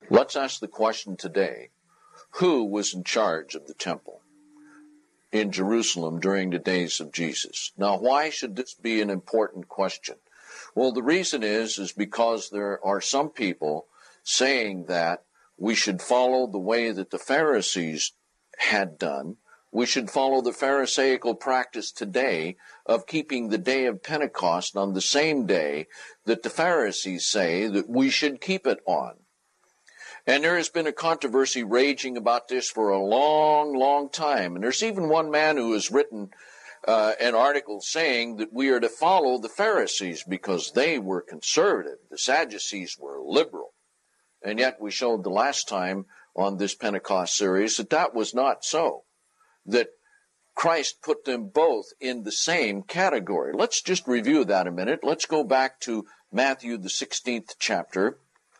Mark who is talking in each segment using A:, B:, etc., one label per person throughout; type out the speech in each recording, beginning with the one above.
A: Let's ask the question today, who was in charge of the temple in Jerusalem during the days of Jesus? Now, why should this be an important question? Well, the reason is because there are some people saying that we should follow the way that the Pharisees had done. We should follow the Pharisaical practice today of keeping the day of Pentecost on the same day that the Pharisees say that we should keep it on. And there has been a controversy raging about this for a long, long time. And there's even one man who has written an article saying that we are to follow the Pharisees because they were conservative. The Sadducees were liberal. And yet we showed the last time on this Pentecost series that that was not so, that Christ put them both in the same category. Let's just review that a minute. Let's go back to Matthew, the 16th chapter,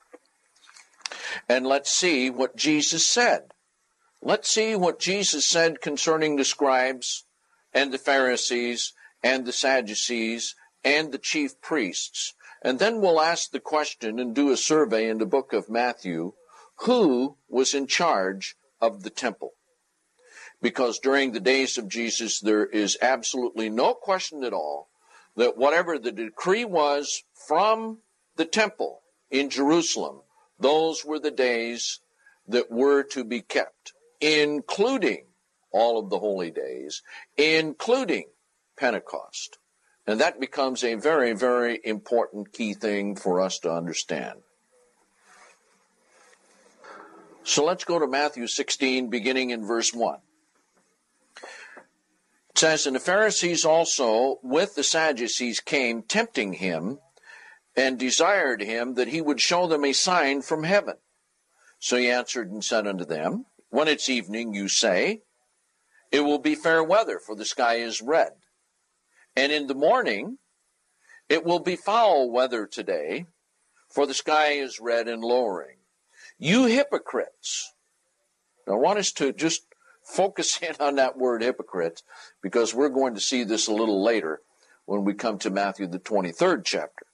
A: and let's see what Jesus said. Let's see what Jesus said concerning the scribes and the Pharisees and the Sadducees and the chief priests. And then we'll ask the question and do a survey in the book of Matthew, who was in charge of the temple? Because during the days of Jesus, there is absolutely no question at all that whatever the decree was from the temple in Jerusalem, those were the days that were to be kept, including all of the holy days, including Pentecost. And that becomes a very, very important key thing for us to understand. So let's go to Matthew 16, beginning in verse 1. It says, "And the Pharisees also with the Sadducees came, tempting him, and desired him that he would show them a sign from heaven. So he answered and said unto them, When it's evening, you say, It will be fair weather, for the sky is red. And in the morning, it will be foul weather today, for the sky is red and lowering. You hypocrites." Now, I want us to just focus in on that word hypocrites, because we're going to see this a little later when we come to Matthew, the 23rd chapter.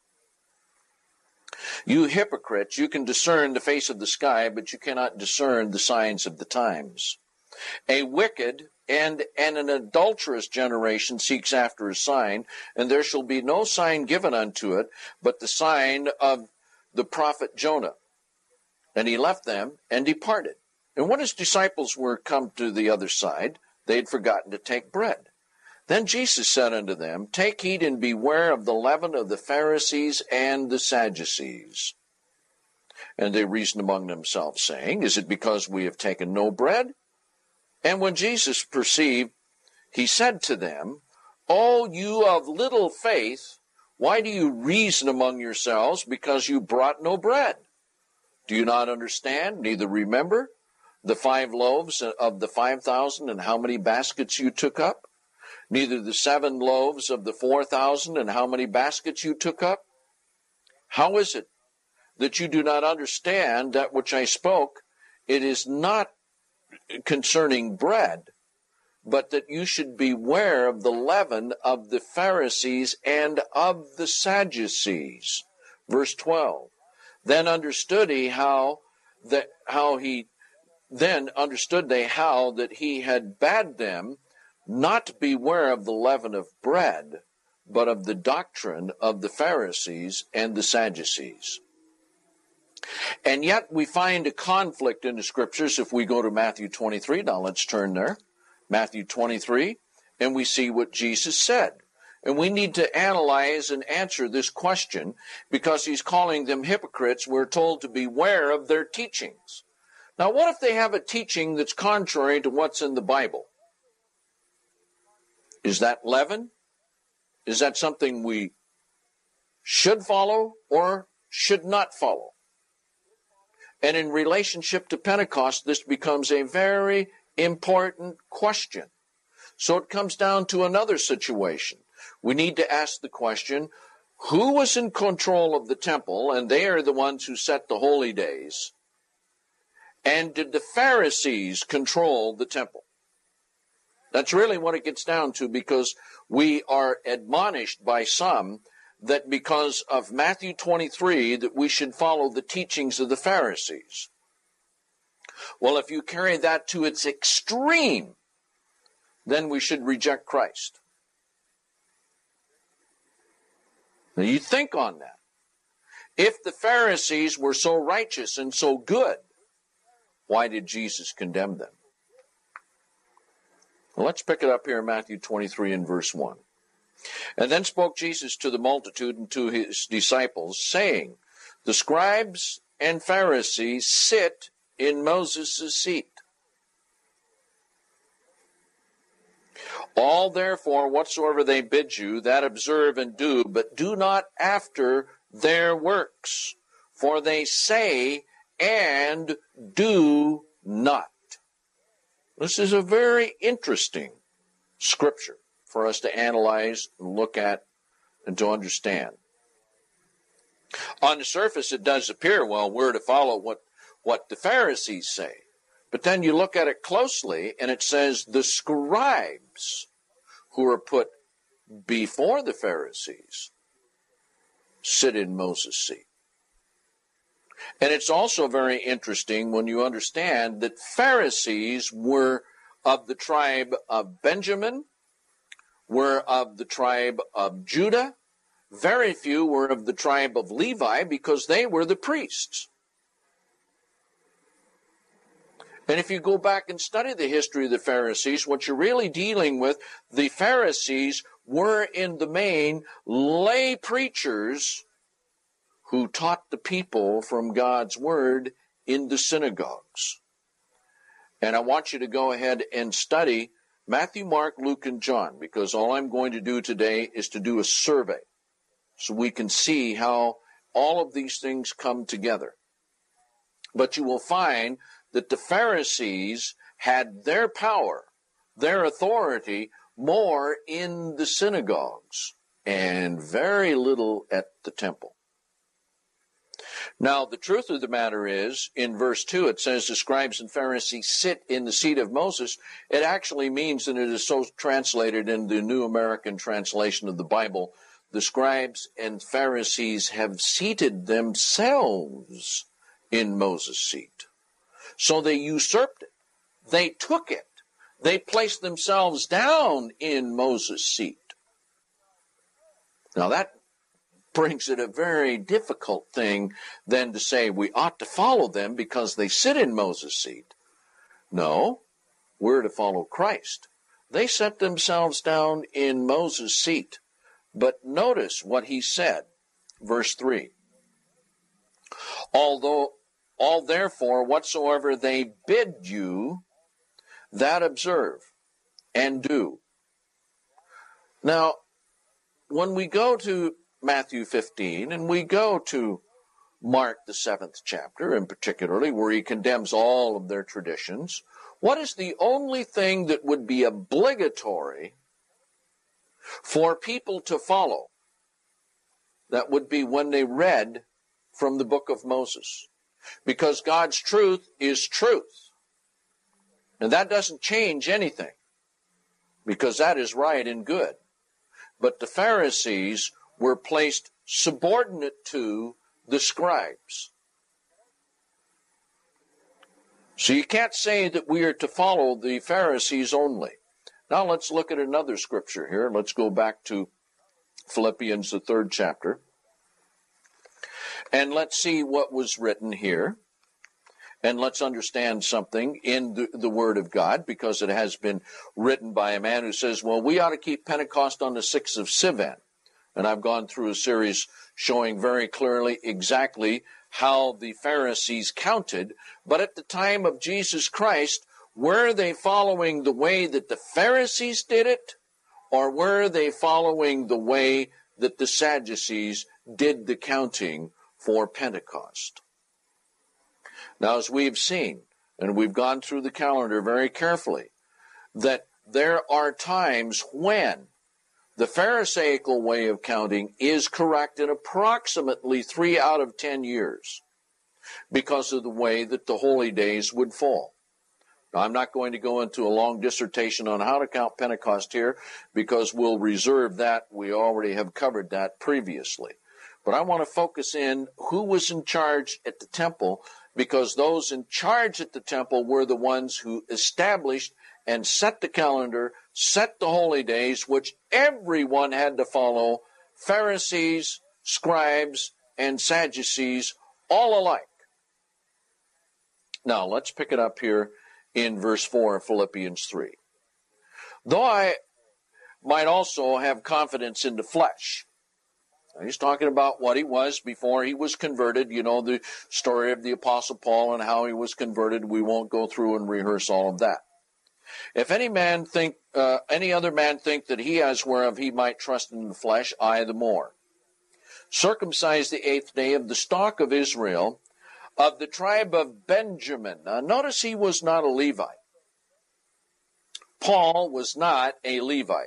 A: "You hypocrites, you can discern the face of the sky, but you cannot discern the signs of the times. A wicked and an adulterous generation seeks after a sign, and there shall be no sign given unto it, but the sign of the prophet Jonah. And he left them and departed. And when his disciples were come to the other side, they had forgotten to take bread. Then Jesus said unto them, Take heed and beware of the leaven of the Pharisees and the Sadducees. And they reasoned among themselves, saying, Is it because we have taken no bread? And when Jesus perceived, he said to them, O you of little faith, why do you reason among yourselves, because you brought no bread? Do you not understand, neither remember the 5 loaves of the 5,000 and how many baskets you took up? Neither the 7 loaves of the 4,000 and how many baskets you took up? How is it that you do not understand that which I spoke? It is not concerning bread, but that you should beware of the leaven of the Pharisees and of the Sadducees." Verse 12. Then understood they how that he had bade them not beware of the leaven of bread, but of the doctrine of the Pharisees and the Sadducees. And yet we find a conflict in the Scriptures if we go to Matthew 23. Now let's turn there. Matthew 23, and we see what Jesus said. And we need to analyze and answer this question because he's calling them hypocrites. We're told to beware of their teachings. Now what if they have a teaching that's contrary to what's in the Bible? Is that leaven? Is that something we should follow or should not follow? And in relationship to Pentecost, this becomes a very important question. So it comes down to another situation. We need to ask the question, who was in control of the temple? And they are the ones who set the holy days. And did the Pharisees control the temple? That's really what it gets down to, because we are admonished by some that because of Matthew 23 that we should follow the teachings of the Pharisees. Well, if you carry that to its extreme, then we should reject Christ. Now you think on that. If the Pharisees were so righteous and so good, why did Jesus condemn them? Well, let's pick it up here in Matthew 23 and verse 1. And then spoke Jesus to the multitude and to his disciples, saying, the scribes and Pharisees sit in Moses' seat. All therefore whatsoever they bid you, that observe and do, but do not after their works, for they say and do not. This is a very interesting scripture for us to analyze and look at and to understand. On the surface, it does appear, well, we're to follow what the Pharisees say. But then you look at it closely, and it says the scribes who are put before the Pharisees sit in Moses' seat. And it's also very interesting when you understand that Pharisees were of the tribe of Benjamin, were of the tribe of Judah. Very few were of the tribe of Levi because they were the priests. And if you go back and study the history of the Pharisees, what you're really dealing with, the Pharisees were in the main lay preachers who taught the people from God's word in the synagogues. And I want you to go ahead and study Matthew, Mark, Luke, and John, because all I'm going to do today is to do a survey so we can see how all of these things come together. But you will find that the Pharisees had their power, their authority, more in the synagogues and very little at the temple. Now, the truth of the matter is, in verse 2, it says the scribes and Pharisees sit in the seat of Moses. It actually means, and it is so translated in the New American Translation of the Bible, the scribes and Pharisees have seated themselves in Moses' seat. So they usurped it. They took it. They placed themselves down in Moses' seat. Now that brings it a very difficult thing then to say we ought to follow them because they sit in Moses' seat. No, we're to follow Christ. They set themselves down in Moses' seat. But notice what he said, verse 3. All therefore whatsoever they bid you, that observe and do. Now, when we go to Matthew 15, and we go to Mark, the 7th chapter, in particularly, where he condemns all of their traditions, what is the only thing that would be obligatory for people to follow? That would be when they read from the book of Moses. Because God's truth is truth. And that doesn't change anything, because that is right and good. But the Pharisees were placed subordinate to the scribes. So you can't say that we are to follow the Pharisees only. Now let's look at another scripture here. Let's go back to Philippians, the 3rd chapter. And let's see what was written here. And let's understand something in the Word of God, because it has been written by a man who says, well, we ought to keep Pentecost on the 6th of Sivan. And I've gone through a series showing very clearly exactly how the Pharisees counted. But at the time of Jesus Christ, were they following the way that the Pharisees did it, or were they following the way that the Sadducees did the counting for Pentecost? Now, as we've seen, and we've gone through the calendar very carefully, that there are times when the Pharisaical way of counting is correct in approximately 3 out of 10 years because of the way that the holy days would fall. Now, I'm not going to go into a long dissertation on how to count Pentecost here because we'll reserve that. We already have covered that previously. But I want to focus in who was in charge at the temple, because those in charge at the temple were the ones who established and set the calendar, set the holy days, which everyone had to follow, Pharisees, scribes, and Sadducees, all alike. Now, let's pick it up here in verse 4 of Philippians 3. Though I might also have confidence in the flesh. Now, he's talking about what he was before he was converted. You know the story of the Apostle Paul and how he was converted. We won't go through and rehearse all of that. If any other man think that he has whereof he might trust in the flesh, I the more. Circumcised the 8th day of the stock of Israel, of the tribe of Benjamin. Now notice he was not a Levite. Paul was not a Levite.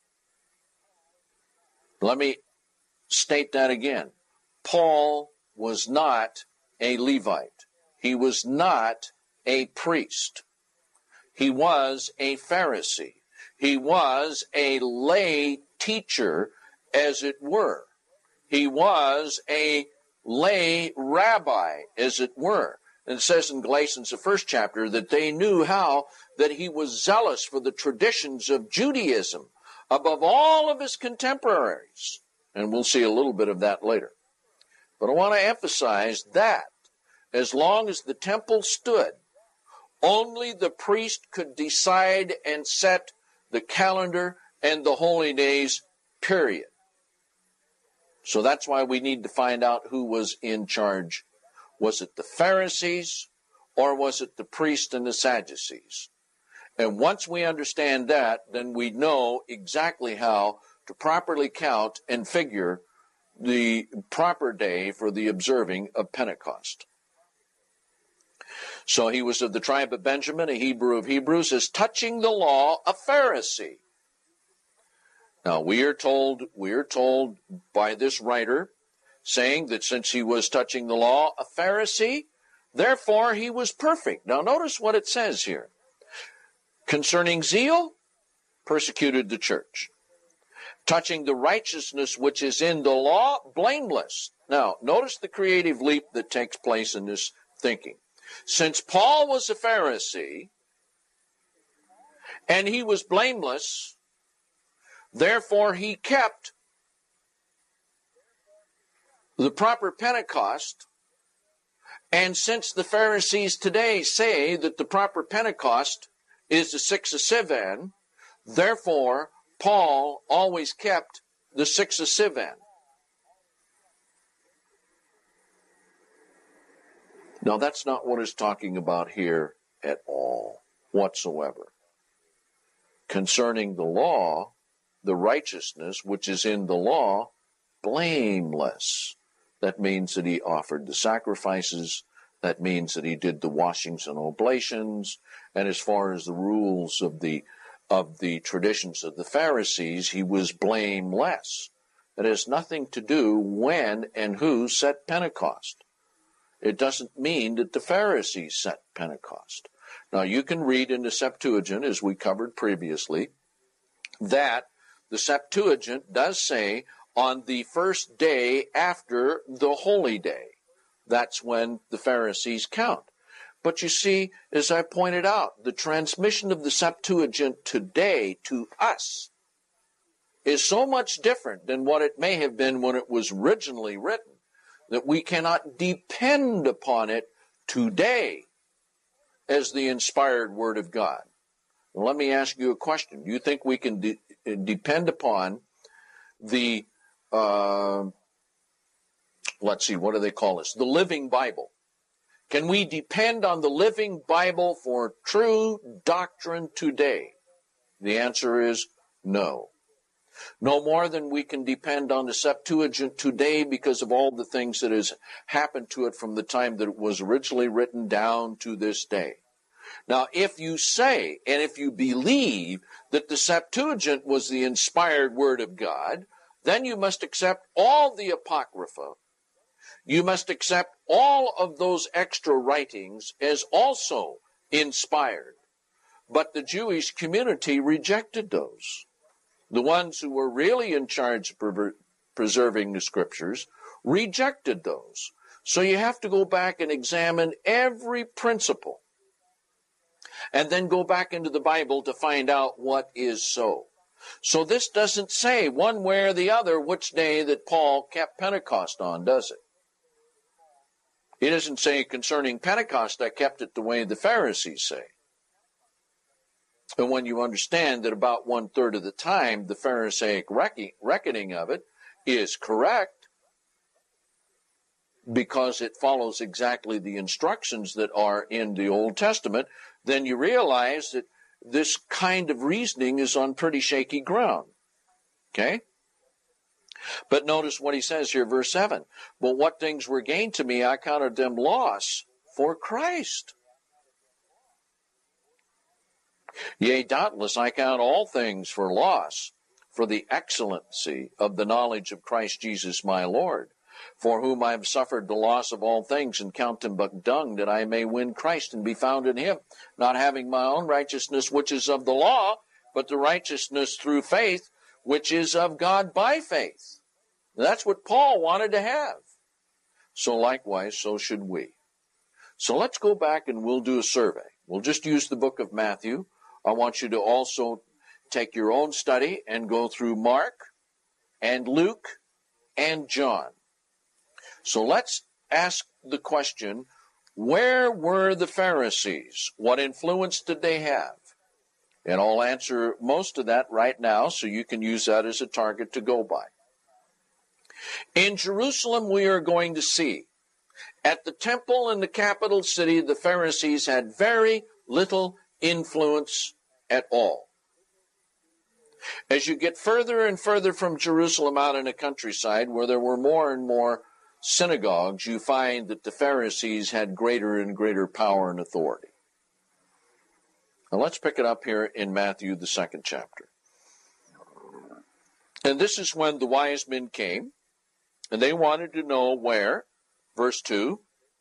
A: Let me state that again. Paul was not a Levite. He was not a priest. He was a Pharisee. He was a lay teacher, as it were. He was a lay rabbi, as it were. And it says in Galatians, the 1st chapter, that they knew how that he was zealous for the traditions of Judaism above all of his contemporaries. And we'll see a little bit of that later. But I want to emphasize that as long as the temple stood, only the priest could decide and set the calendar and the holy days, period. So that's why we need to find out who was in charge. Was it the Pharisees or was it the priests and the Sadducees? And once we understand that, then we know exactly how to properly count and figure the proper day for the observing of Pentecost. So he was of the tribe of Benjamin, a Hebrew of Hebrews, as touching the law, a Pharisee. Now we are told by this writer, saying that since he was touching the law, a Pharisee, therefore he was perfect. Now notice what it says here. Concerning zeal, persecuted the church. Touching the righteousness which is in the law, blameless. Now, notice the creative leap that takes place in this thinking. Since Paul was a Pharisee, and he was blameless, therefore he kept the proper Pentecost. And since the Pharisees today say that the proper Pentecost is the 6th of Sivan, therefore Paul always kept the 6th of Sivan. Now that's not what it's talking about here at all, whatsoever. Concerning the law, the righteousness which is in the law, blameless. That means that he offered the sacrifices. That means that he did the washings and oblations. And as far as the rules of the traditions of the Pharisees, he was blameless. It has nothing to do when and who set Pentecost. It doesn't mean that the Pharisees set Pentecost. Now you can read in the Septuagint, as we covered previously, that the Septuagint does say on the first day after the holy day. That's when the Pharisees count. But you see, as I pointed out, the transmission of the Septuagint today to us is so much different than what it may have been when it was originally written, that we cannot depend upon it today as the inspired Word of God. Well, let me ask you a question. Do you think we can depend upon the, let's see, what do they call this? The Living Bible. Can we depend on the Living Bible for true doctrine today? The answer is no. No more than we can depend on the Septuagint today because of all the things that has happened to it from the time that it was originally written down to this day. Now, if you say, and if you believe that the Septuagint was the inspired Word of God, then you must accept all the Apocrypha. You must accept all of those extra writings as also inspired. But the Jewish community rejected those. The ones who were really in charge of preserving the Scriptures rejected those. So you have to go back and examine every principle and then go back into the Bible to find out what is so. So this doesn't say one way or the other which day that Paul kept Pentecost on, does it? He doesn't say concerning Pentecost, I kept it the way the Pharisees say. And when you understand that about 1/3 of the time the Pharisaic reckoning of it is correct, because it follows exactly the instructions that are in the Old Testament, then you realize that this kind of reasoning is on pretty shaky ground. Okay? But notice what he says here, verse 7. But what things were gained to me, I counted them loss for Christ. Yea, doubtless I count all things for loss, for the excellency of the knowledge of Christ Jesus my Lord, for whom I have suffered the loss of all things, and count them but dung, that I may win Christ and be found in him, not having my own righteousness, which is of the law, but the righteousness through faith, which is of God by faith. That's what Paul wanted to have. So likewise, so should we. So let's go back and we'll do a survey. We'll just use the book of Matthew. I want you to also take your own study and go through Mark and Luke and John. So let's ask the question, where were the Pharisees? What influence did they have? And I'll answer most of that right now, so you can use that as a target to go by. In Jerusalem, we are going to see, at the temple in the capital city, the Pharisees had very little influence at all. As you get further and further from Jerusalem out in the countryside, where there were more and more synagogues, you find that the Pharisees had greater and greater power and authority. Now let's pick it up here in Matthew, the 2nd chapter. And this is when the wise men came, and they wanted to know where, verse 2,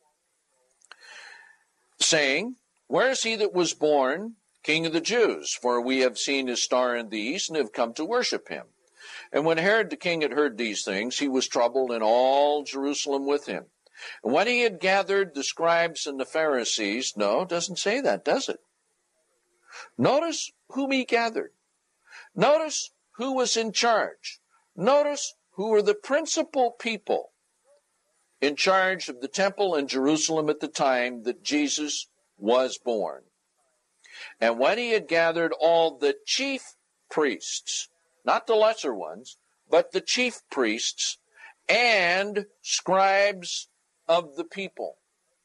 A: saying, Where is he that was born King of the Jews? For we have seen his star in the east, and have come to worship him. And when Herod the king had heard these things, he was troubled, and all Jerusalem with him. And when he had gathered the scribes and the Pharisees, no, it doesn't say that, does it? Notice whom he gathered. Notice who was in charge. Notice who were the principal people in charge of the temple in Jerusalem at the time that Jesus was born. And when he had gathered all the chief priests, not the lesser ones, but the chief priests and scribes of the people,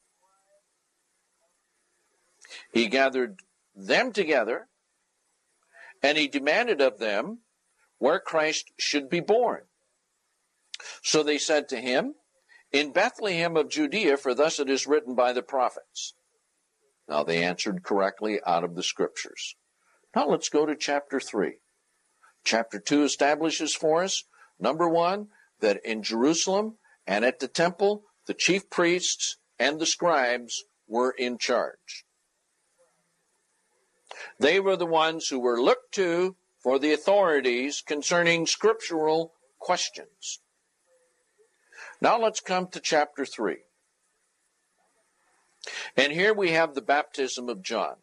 A: he gathered them together, and he demanded of them where Christ should be born. So they said to him, In Bethlehem of Judea, for thus it is written by the prophets. Now they answered correctly out of the scriptures. Now let's go to chapter 3. Chapter 2 establishes for us, number 1, that in Jerusalem and at the temple, the chief priests and the scribes were in charge. They were the ones who were looked to for the authorities concerning scriptural questions. Now let's come to chapter 3. And here we have the baptism of John.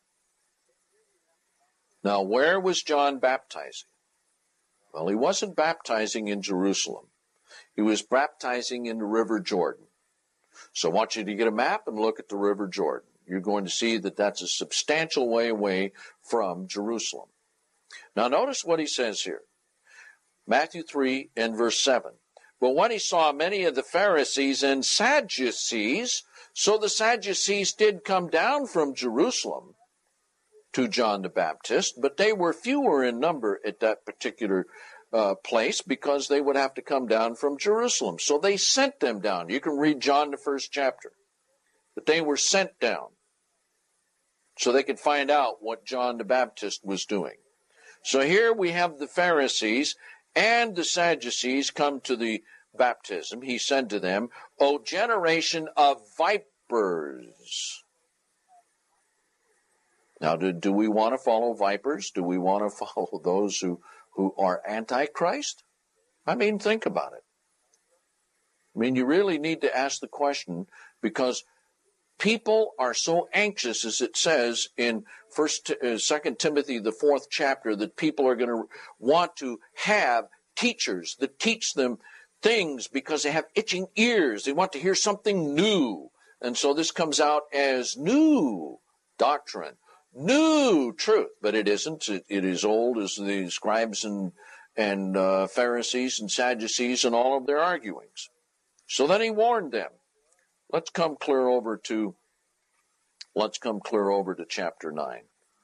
A: Now, where was John baptizing? Well, he wasn't baptizing in Jerusalem. He was baptizing in the River Jordan. So I want you to get a map and look at the River Jordan. You're going to see that that's a substantial way away from Jerusalem. Now, notice what he says here. Matthew 3 and verse 7. But when he saw many of the Pharisees and Sadducees, so the Sadducees did come down from Jerusalem to John the Baptist, but they were fewer in number at that particular place because they would have to come down from Jerusalem. So they sent them down. You can read John the 1st chapter. But they were sent down so they could find out what John the Baptist was doing. So here we have the Pharisees and the Sadducees come to the baptism. He said to them, O generation of vipers. Now, do we want to follow vipers? Do we want to follow those who are antichrist? I mean, think about it. I mean, you really need to ask the question, because people are so anxious, as it says in 2 Timothy, the 4th chapter, that people are going to want to have teachers that teach them things because they have itching ears. They want to hear something new. And so this comes out as new doctrine, new truth. But it isn't. It is old as the scribes and Pharisees and Sadducees and all of their arguings. So then he warned them. Let's come clear over to chapter 9.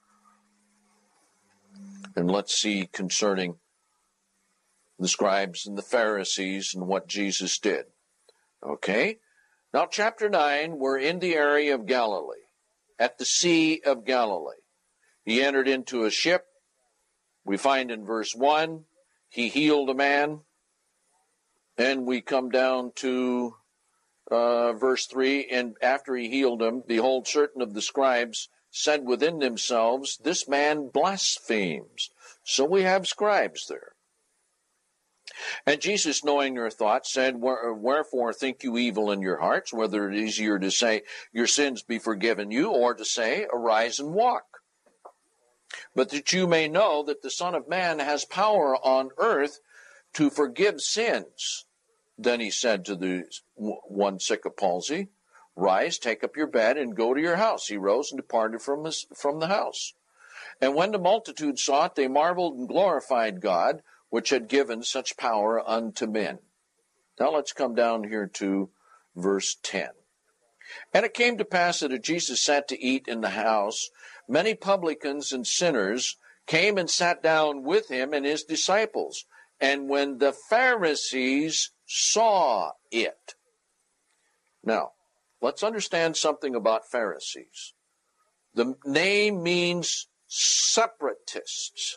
A: And let's see concerning the scribes and the Pharisees and what Jesus did. Okay? Now, chapter 9, we're in the area of Galilee, at the Sea of Galilee. He entered into a ship. We find in verse 1, he healed a man. And we come down to verse 3, and after he healed him, behold, certain of the scribes said within themselves, this man blasphemes. So we have scribes there. And Jesus, knowing their thoughts, said, wherefore think you evil in your hearts, whether it is easier to say, your sins be forgiven you, or to say, arise and walk. But that you may know that the Son of Man has power on earth to forgive sins. Then he said to the one sick of palsy, rise, take up your bed, and go to your house. He rose and departed from the house. And when the multitude saw it, they marveled and glorified God, which had given such power unto men. Now let's come down here to verse 10. And it came to pass that as Jesus sat to eat in the house, many publicans and sinners came and sat down with him and his disciples. And when the Pharisees saw it. Now, let's understand something about Pharisees. The name means separatists.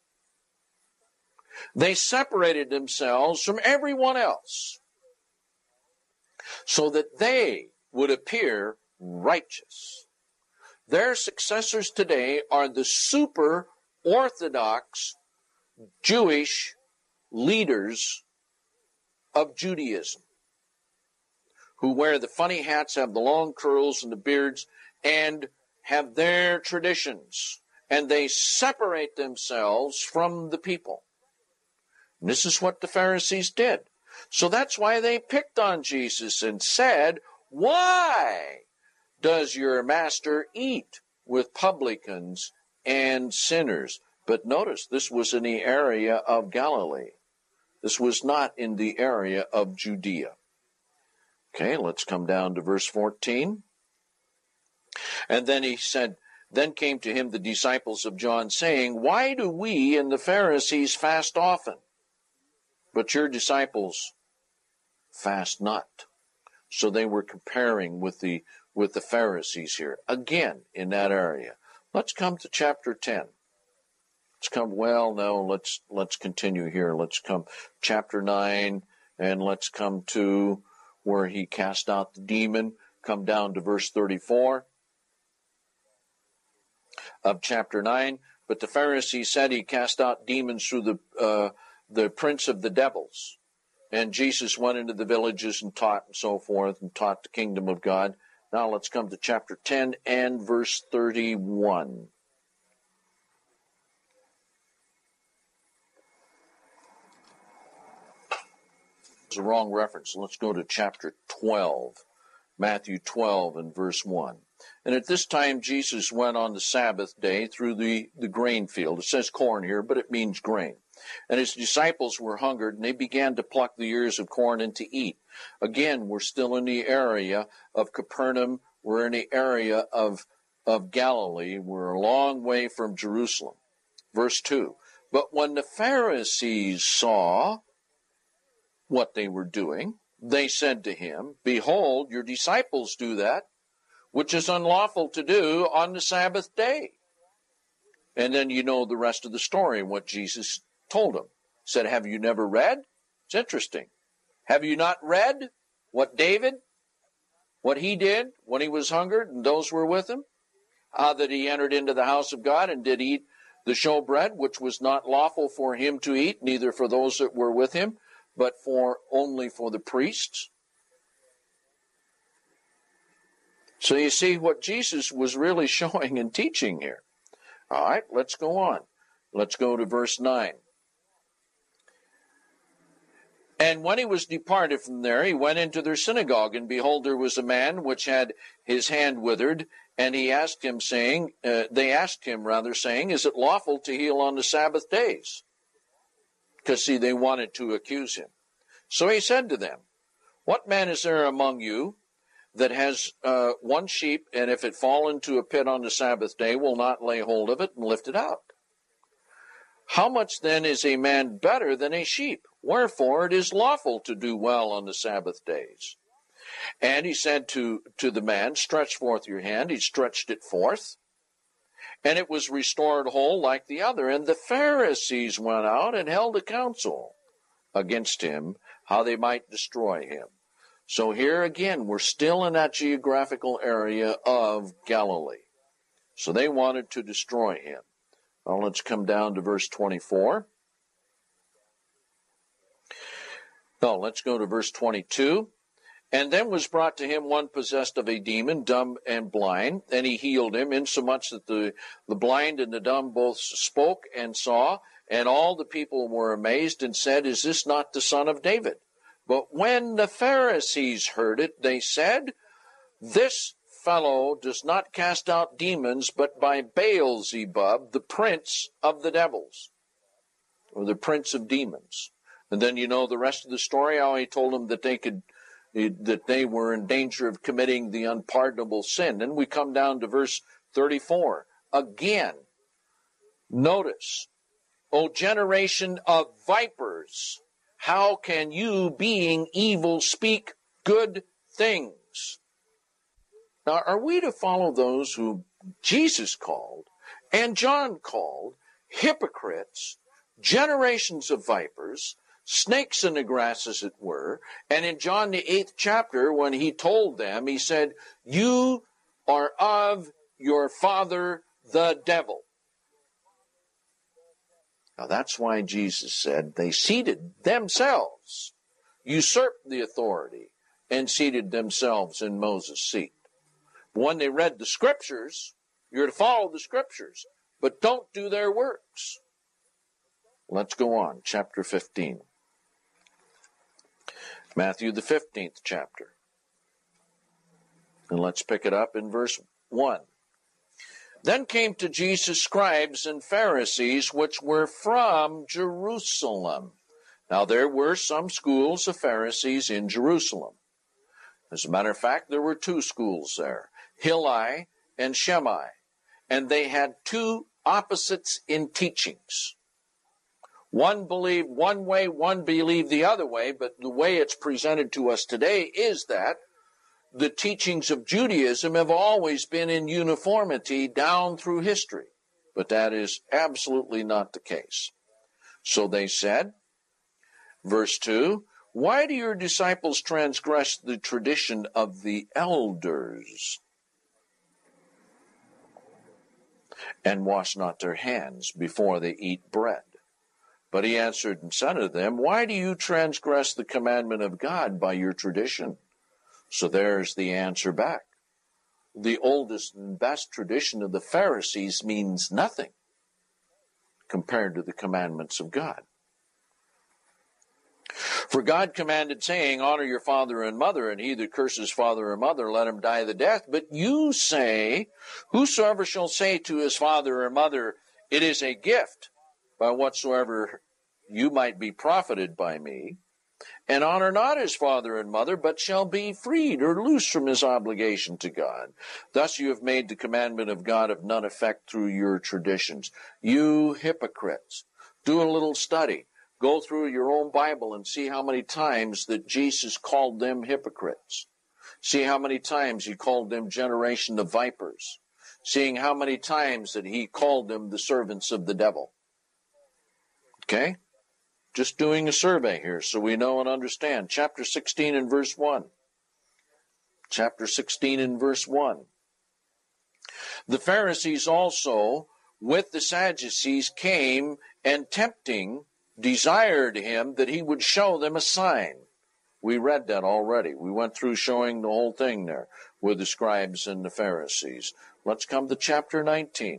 A: They separated themselves from everyone else so that they would appear righteous. Their successors today are the super orthodox Jewish leaders of Judaism, who wear the funny hats, have the long curls and the beards, and have their traditions, and they separate themselves from the people. And this is what the Pharisees did. So that's why they picked on Jesus and said, why does your master eat with publicans and sinners? But notice, this was in the area of Galilee. This was not in the area of Judea. Okay, let's come down to verse 14. And then he said, then came to him the disciples of John, saying, why do we and the Pharisees fast often, but your disciples fast not? So they were comparing with the Pharisees here, again in that area. Let's come to chapter 10. Let's continue here. Let's come chapter 9, and let's come to where he cast out the demon. Come down to verse 34 of chapter 9. But the Pharisees said he cast out demons through the prince of the devils. And Jesus went into the villages and taught and so forth, and taught the kingdom of God. Now let's come to chapter 10 and verse 31. It's a wrong reference. Let's go to chapter 12, Matthew 12 and verse 1. And at this time Jesus went on the Sabbath day through the grain field. It says corn here, but it means grain. And his disciples were hungered, and they began to pluck the ears of corn and to eat. Again, we're still in the area of Capernaum. We're in the area of Galilee. We're a long way from Jerusalem. Verse 2. But when the Pharisees saw what they were doing, they said to him, behold, your disciples do that, which is unlawful to do on the Sabbath day. And then you know the rest of the story, what Jesus told them. Said, have you never read? It's interesting. Have you not read what he did when he was hungered and those were with him? How that he entered into the house of God and did eat the showbread, which was not lawful for him to eat, neither for those that were with him, but only for the priests. So you see what Jesus was really showing and teaching here. All right, let's go on. Let's go to verse 9. And when he was departed from there, he went into their synagogue, and behold, there was a man which had his hand withered, and they asked him, saying, is it lawful to heal on the Sabbath days? Because, see, they wanted to accuse him. So he said to them, what man is there among you that has one sheep, and if it fall into a pit on the Sabbath day, will not lay hold of it and lift it out? How much then is a man better than a sheep? Wherefore it is lawful to do well on the Sabbath days. And he said to the man, stretch forth your hand. He stretched it forth, and it was restored whole like the other. And the Pharisees went out and held a council against him, how they might destroy him. So here again, we're still in that geographical area of Galilee. So they wanted to destroy him. Well, let's come down to verse 24. No, let's go to verse 22. And then was brought to him one possessed of a demon, dumb and blind, and he healed him, insomuch that the blind and the dumb both spoke and saw, and all the people were amazed and said, is this not the Son of David? But when the Pharisees heard it, they said, this fellow does not cast out demons, but by Beelzebub, the prince of the devils, or the prince of demons. And then you know the rest of the story, how he told them that they were in danger of committing the unpardonable sin. Then we come down to verse 34. Again, notice, O generation of vipers, how can you, being evil, speak good things? Now, are we to follow those who Jesus called and John called hypocrites, generations of vipers, snakes in the grass, as it were? And in John the 8th chapter, when he told them, he said, you are of your father the devil. Now that's why Jesus said they seated themselves, usurped the authority, and seated themselves in Moses' seat. But when they read the scriptures, you're to follow the scriptures, but don't do their works. Let's go on, chapter 15. Matthew the 15th chapter. And let's pick it up in verse 1. Then came to Jesus scribes and Pharisees, which were from Jerusalem. Now there were some schools of Pharisees in Jerusalem. As a matter of fact, there were two schools there, Hillel and Shammai. And they had two opposites in teachings. One believed one way, one believed the other way, but the way it's presented to us today is that the teachings of Judaism have always been in uniformity down through history. But that is absolutely not the case. So they said, verse 2, why do your disciples transgress the tradition of the elders and wash not their hands before they eat bread? But he answered and said to them, why do you transgress the commandment of God by your tradition? So there's the answer back. The oldest and best tradition of the Pharisees means nothing compared to the commandments of God. For God commanded, saying, honor your father and mother, and he that curses father or mother, let him die the death. But you say, whosoever shall say to his father or mother, it is a gift, by whatsoever you might be profited by me, and honor not his father and mother, but shall be freed or loosed from his obligation to God. Thus you have made the commandment of God of none effect through your traditions. You hypocrites, do a little study. Go through your own Bible and see how many times that Jesus called them hypocrites. See how many times he called them generation of vipers. Seeing how many times that he called them the servants of the devil. Okay? Just doing a survey here so we know and understand. Chapter 16 and verse 1. Chapter 16 and verse 1. The Pharisees also with the Sadducees came, and tempting desired him that he would show them a sign. We read that already. We went through showing the whole thing there. with the scribes and the Pharisees. Let's come to chapter 19.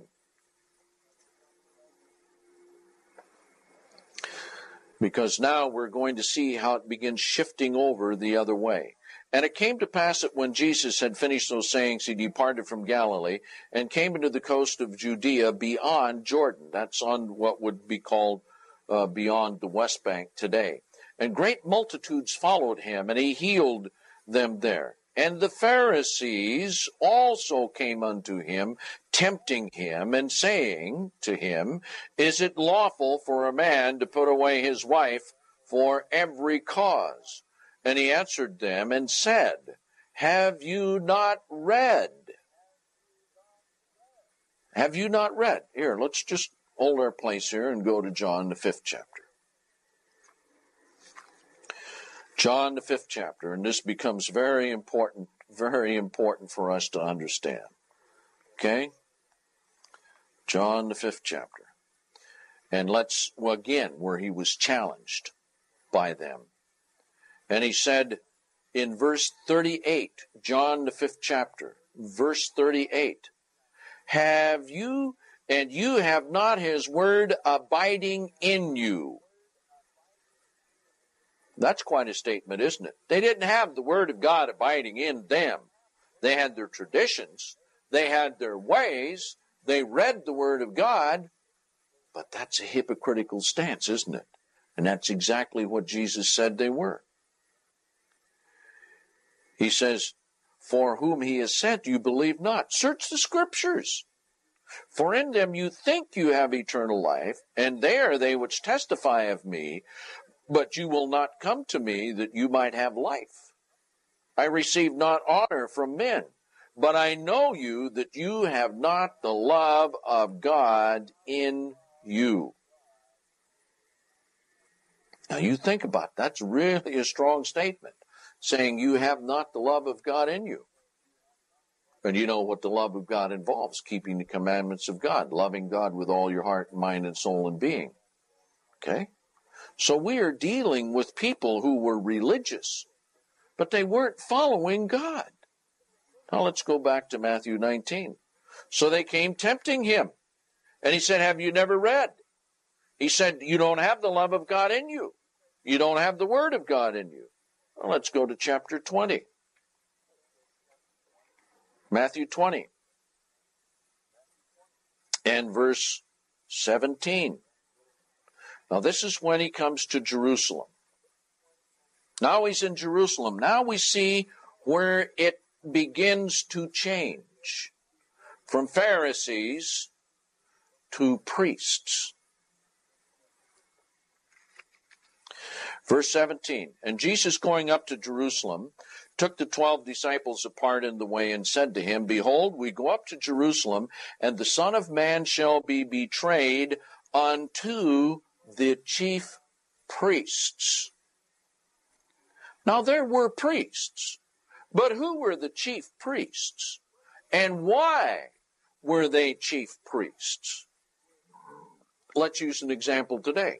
A: Because now we're going to see how it begins shifting over the other way. And it came to pass that when Jesus had finished those sayings, he departed from Galilee and came into the coast of Judea beyond Jordan. That's on what would be called beyond the West Bank today. And great multitudes followed him, and he healed them there. And the Pharisees also came unto him, tempting him, and saying to him, Is it lawful for a man to put away his wife for every cause? And he answered them and said, Have you not read? Have you not read? Here, let's just hold our place here and go to John, the 5th chapter. John, the 5th chapter, and this becomes very important for us to understand. Okay? John, the 5th chapter. And let's, again, where he was challenged by them. And he said in verse 38, John, the 5th chapter, verse 38, Have you, and you have not his word abiding in you. That's quite a statement, isn't it? They didn't have the word of God abiding in them. They had their traditions. They had their ways. They read the word of God. But that's a hypocritical stance, isn't it? And that's exactly what Jesus said they were. He says, For whom he has sent, you believe not. Search the scriptures. For in them you think you have eternal life, and they are they which testify of me, but you will not come to me that you might have life. I receive not honor from men, but I know you that you have not the love of God in you. Now you think about it. That's really a strong statement, saying you have not the love of God in you. And you know what the love of God involves, keeping the commandments of God, loving God with all your heart, mind, and soul and being. Okay? So we are dealing with people who were religious, but they weren't following God. Now let's go back to Matthew 19. So they came tempting him. And he said, Have you never read? He said, You don't have the love of God in you. You don't have the word of God in you. Well, let's go to chapter 20. Matthew 20. And verse 17. Now this is when he comes to Jerusalem. Now he's in Jerusalem. Now we see where it begins to change from Pharisees to priests. Verse 17, And Jesus going up to Jerusalem took the 12 disciples apart in the way and said to him, Behold, we go up to Jerusalem, and the Son of Man shall be betrayed unto the chief priests. Now there were priests, but who were the chief priests? And why were they chief priests? Let's use an example today.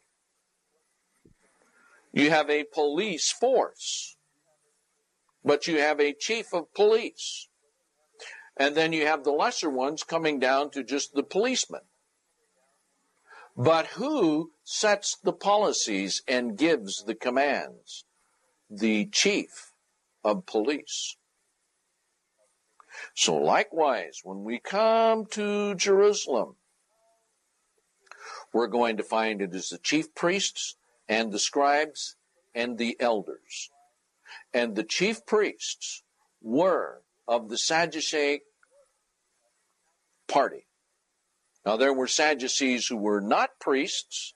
A: You have a police force, but you have a chief of police. And then you have the lesser ones coming down to just the policemen. But who sets the policies and gives the commands? The chief of police. So likewise, when we come to Jerusalem, we're going to find it is the chief priests and the scribes and the elders. And the chief priests were of the Sadducee party. Now there were Sadducees who were not priests,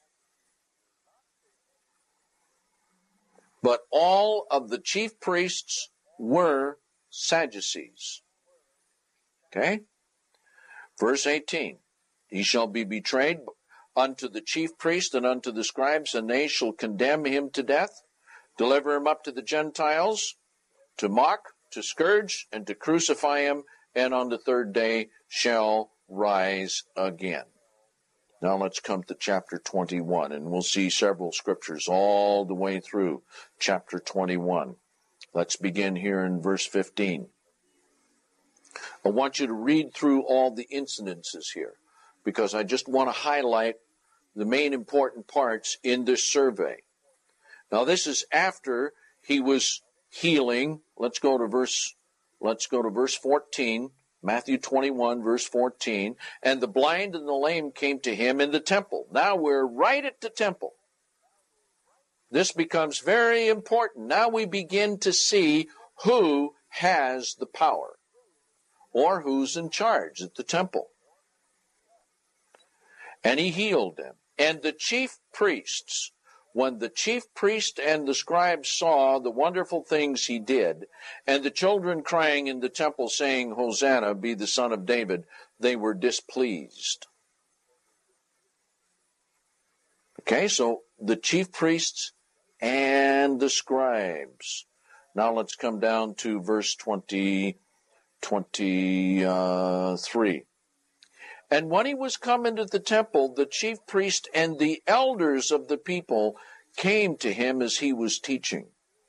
A: but all of the chief priests were Sadducees. Okay? Verse 18, He shall be betrayed unto the chief priest and unto the scribes, and they shall condemn him to death, deliver him up to the Gentiles, to mock, to scourge, and to crucify him, and on the third day shall rise again. Now let's come to chapter 21, and we'll see several scriptures all the way through chapter 21. Let's begin here in verse 15. I want you to read through all the incidences here, because I just want to highlight the main important parts in this survey. Now, this is after he was healing. Let's go to verse 14, Matthew 21, verse 14. And the blind and the lame came to him in the temple. Now we're right at the temple. This becomes very important. Now we begin to see who has the power or who's in charge at the temple. And he healed them. And the chief priests, when the chief priest and the scribes saw the wonderful things he did, and the children crying in the temple, saying, Hosanna, be the Son of David, they were displeased. Okay, so the chief priests and the scribes. Now let's come down to verse 23. And when he was come into the temple, the chief priest and the elders of the people came to him as he was teaching,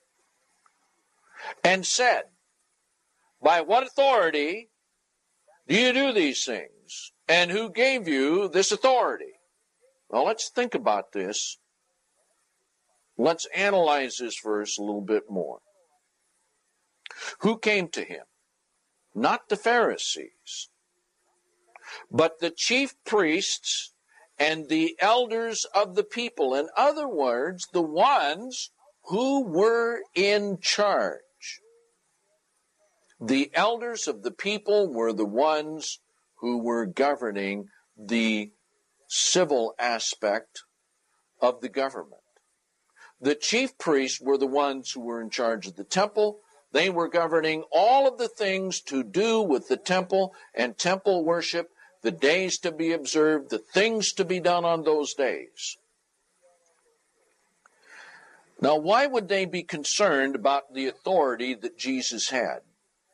A: and said, By what authority do you do these things? And who gave you this authority? Well, let's think about this. Let's analyze this verse a little bit more. Who came to him? Not the Pharisees, but the chief priests and the elders of the people. In other words, the ones who were in charge. The elders of the people were the ones who were governing the civil aspect of the government. The chief priests were the ones who were in charge of the temple. They were governing all of the things to do with the temple and temple worship, the days to be observed, the things to be done on those days. Now, why would they be concerned about the authority that Jesus had?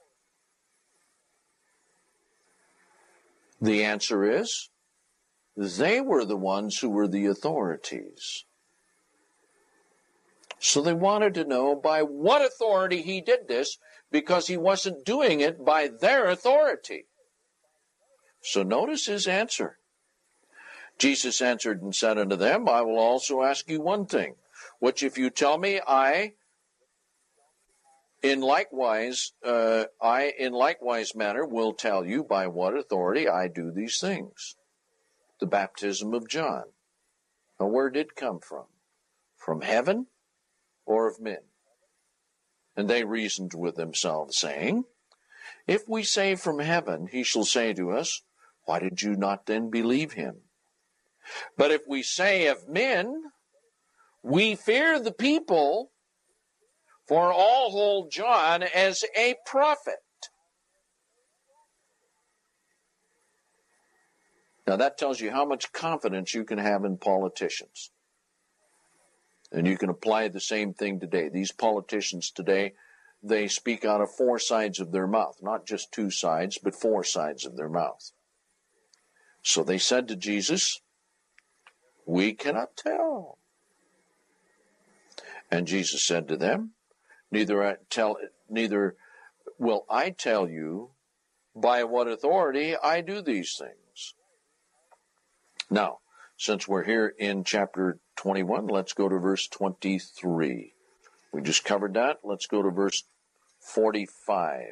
A: The answer is, they were the ones who were the authorities. So they wanted to know by what authority he did this, because he wasn't doing it by their authority. So notice his answer. Jesus answered and said unto them, I will also ask you one thing, which if you tell me, I in likewise manner will tell you by what authority I do these things. The baptism of John. Now, where did it come from? From heaven or of men? And they reasoned with themselves, saying, If we say from heaven, he shall say to us, Why did you not then believe him? But if we say of men, we fear the people, for all hold John as a prophet. Now that tells you how much confidence you can have in politicians. And you can apply the same thing today. These politicians today, they speak out of four sides of their mouth. Not just two sides, but four sides of their mouth. So they said to Jesus, We cannot tell. And Jesus said to them, Neither will I tell you by what authority I do these things. Now, since we're here in chapter 21, let's go to verse 23. We just covered that. Let's go to verse 45.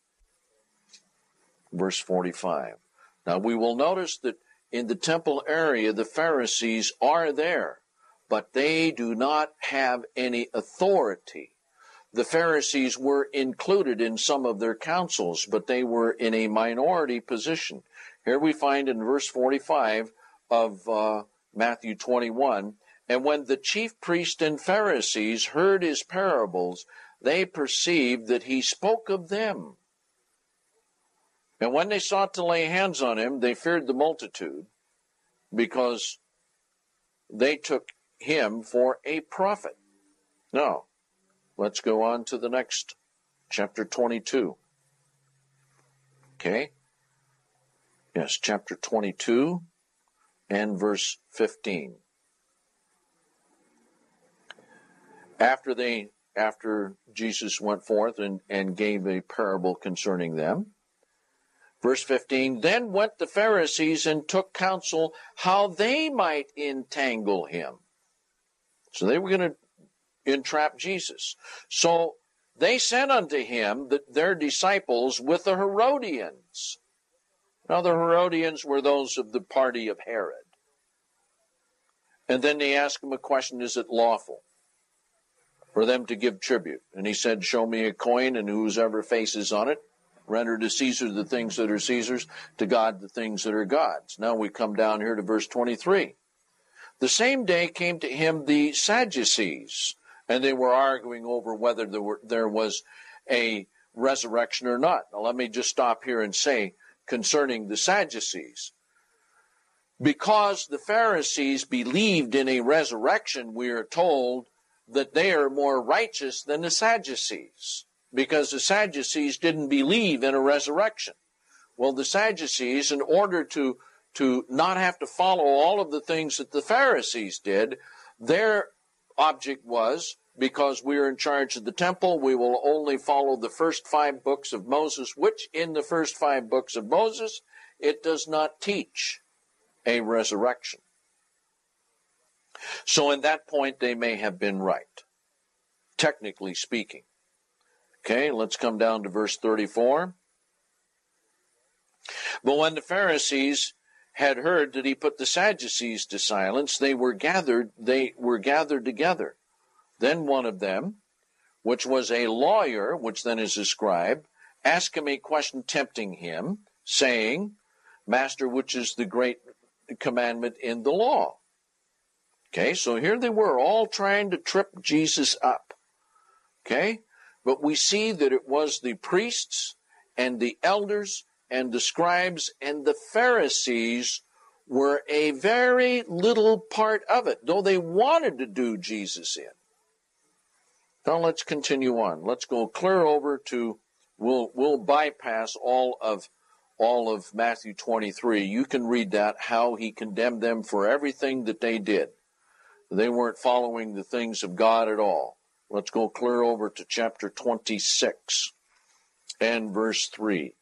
A: Verse 45. Now, we will notice that in the temple area, the Pharisees are there, but they do not have any authority. The Pharisees were included in some of their councils, but they were in a minority position. Here we find in verse 45 of Matthew 21, And when the chief priests and Pharisees heard his parables, they perceived that he spoke of them. And when they sought to lay hands on him, they feared the multitude, because they took him for a prophet. Now, let's go on to the next, chapter 22. Okay? Yes, chapter 22 and verse 15. After Jesus went forth and gave a parable concerning them, Verse 15, then went the Pharisees and took counsel how they might entangle him. So they were going to entrap Jesus. So they sent unto him their disciples with the Herodians. Now the Herodians were those of the party of Herod. And then they asked him a question, is it lawful for them to give tribute? And he said, show me a coin, and whosever face is on it, render to Caesar the things that are Caesar's, to God the things that are God's. Now we come down here to verse 23. The same day came to him the Sadducees, and they were arguing over whether there was a resurrection or not. Now let me just stop here and say concerning the Sadducees, because the Pharisees believed in a resurrection, we are told that they are more righteous than the Sadducees, because the Sadducees didn't believe in a resurrection. Well, the Sadducees, in order to not have to follow all of the things that the Pharisees did, their object was, because we are in charge of the temple, we will only follow the first 5 books of Moses, which in the first 5 books of Moses, it does not teach a resurrection. So in that point, they may have been right, technically speaking. Okay, let's come down to verse 34. But when the Pharisees had heard that he put the Sadducees to silence, they were gathered together. Then one of them, which was a lawyer, which then is a scribe, asked him a question tempting him, saying, Master, which is the great commandment in the law? Okay, so here they were, all trying to trip Jesus up. Okay, but we see that it was the priests and the elders and the scribes and the Pharisees were a very little part of it, though they wanted to do Jesus in. Now let's continue on. Let's go clear over to, we'll bypass all of Matthew 23. You can read that, how he condemned them for everything that they did. They weren't following the things of God at all. Let's go clear over to chapter 26 and verse 3.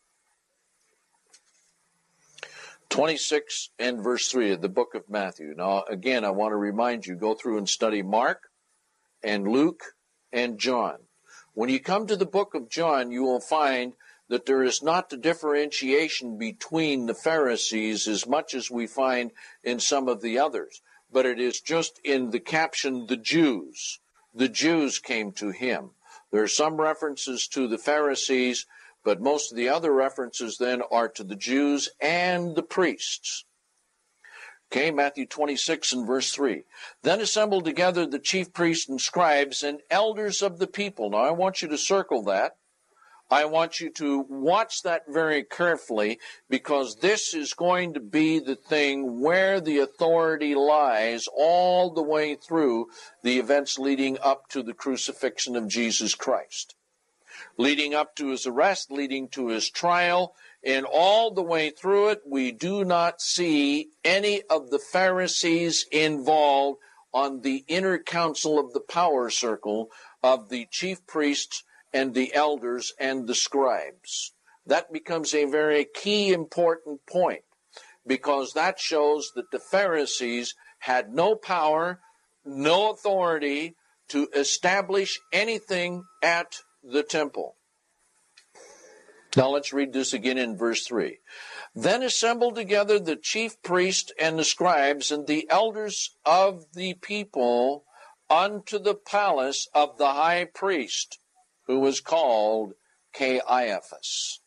A: 26 and verse 3 of the book of Matthew. Now, again, I want to remind you, go through and study Mark and Luke and John. When you come to the book of John, you will find that there is not the differentiation between the Pharisees as much as we find in some of the others, but it is just in the caption, the Jews. The Jews came to him. There are some references to the Pharisees, but most of the other references then are to the Jews and the priests. Okay, Matthew 26 and verse 3. Then assembled together the chief priests and scribes and elders of the people. Now I want you to circle that. I want you to watch that very carefully, because this is going to be the thing where the authority lies all the way through the events leading up to the crucifixion of Jesus Christ. Leading up to his arrest, leading to his trial, and all the way through it, we do not see any of the Pharisees involved on the inner council of the power circle of the chief priests and the elders and the scribes. That becomes a very key important point, because that shows that the Pharisees had no power, no authority to establish anything at the temple. Now let's read this again in verse 3. Then assembled together the chief priest and the scribes and the elders of the people unto the palace of the high priest, who was called Caiaphas.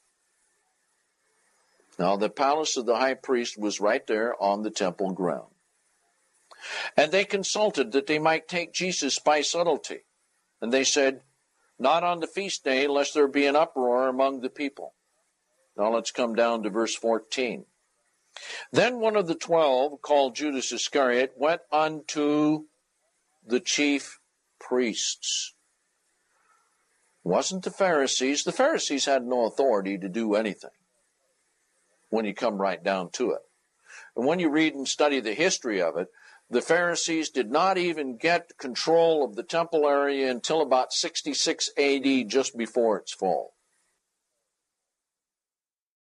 A: Now the palace of the high priest was right there on the temple ground. And they consulted that they might take Jesus by subtlety. And they said, not on the feast day, lest there be an uproar among the people. Now let's come down to verse 14. Then one of the 12, called Judas Iscariot, went unto the chief priests. It wasn't the Pharisees. The Pharisees had no authority to do anything when you come right down to it. And when you read and study the history of it, the Pharisees did not even get control of the temple area until about 66 AD, just before its fall.